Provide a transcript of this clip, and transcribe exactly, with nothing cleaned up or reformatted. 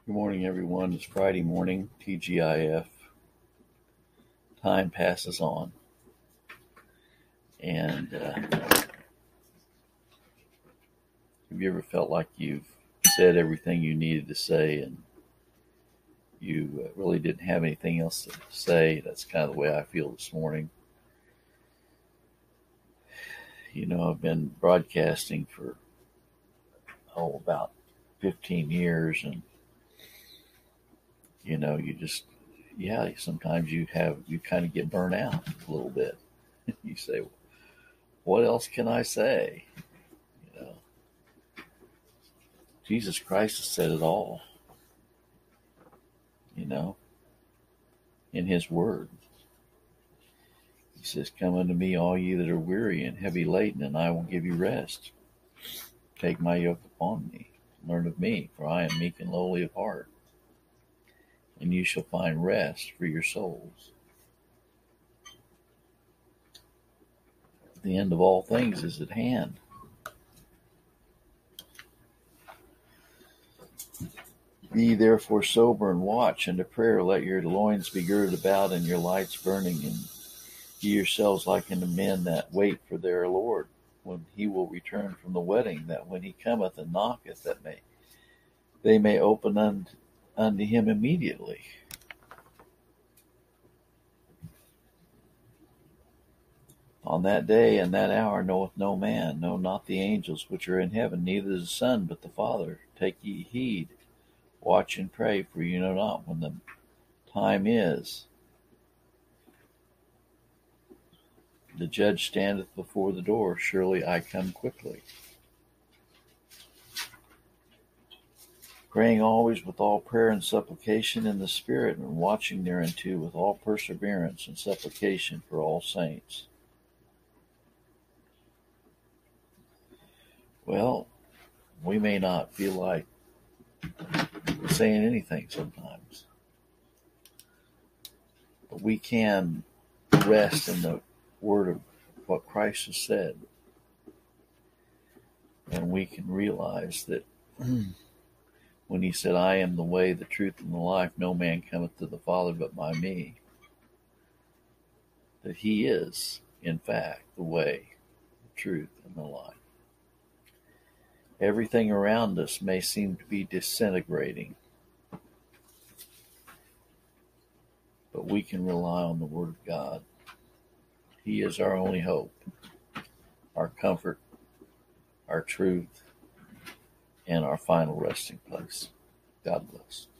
Good morning, everyone. It's Friday morning, T G I F. Time passes on. And uh, have you ever felt like you've said everything you needed to say and you uh, really didn't have anything else to say? That's kind of the way I feel this morning. You know, I've been broadcasting for, oh, about fifteen years, and, you know, you just, yeah, sometimes you have, you kind of get burnt out a little bit. You say, what else can I say? You know, Jesus Christ has said it all, you know, in his word. He says, come unto me, all ye that are weary and heavy laden, and I will give you rest. Take my yoke upon me, learn of me, for I am meek and lowly of heart, and you shall find rest for your souls. The end of all things is at hand. Be ye therefore sober and watch, and to prayer let your loins be girded about and your lights burning, and ye yourselves like unto men that wait for their Lord, when he will return from the wedding, that when he cometh and knocketh, that may they may open unto, unto him immediately. On that day and that hour knoweth no man, no, not the angels which are in heaven, neither the Son, but the Father. Take ye heed, watch and pray, for you know not when the time is. The judge standeth before the door, surely I come quickly. Praying always with all prayer and supplication in the Spirit, and watching thereunto with all perseverance and supplication for all saints. Well, we may not feel like saying anything sometimes, but we can rest in the word of what Christ has said, and we can realize that when he said, I am the way, the truth, and the life, no man cometh to the Father but by me, that he is, in fact, the way, the truth, and the life. Everything around us may seem to be disintegrating, but we can rely on the Word of God. He is our only hope, our comfort, our truth, and our final resting place. God bless.